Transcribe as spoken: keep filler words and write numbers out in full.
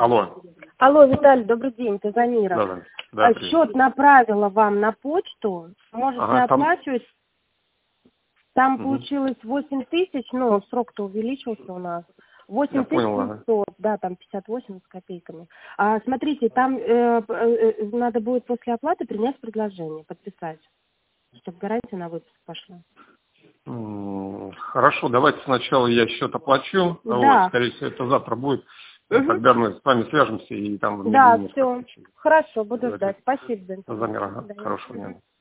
Алло. Алло, Виталий, добрый день, это Замира. Да, да. Да, привет. Счет направила вам на почту, можете Ага, там- оплачивать. Там Мгм. получилось восемь тысяч, ну, срок-то увеличился у нас. восемь Я тысяч понял, ага. семьсот, да, там пятьдесят восемь с копейками. А, смотрите, там э, п- э, надо будет после оплаты принять предложение, подписать, чтобы гарантия на выпуск пошла. М, Хорошо, давайте сначала я счет оплачу. Да. Вот, скорее всего, это завтра будет. Вот Мгм. Тогда мы с вами свяжемся и там Да, внедине все. подключим. Хорошо, буду Давайте. ждать. Спасибо за Замер, информацию. ага. До свидания. Хорошего Мгм. дня.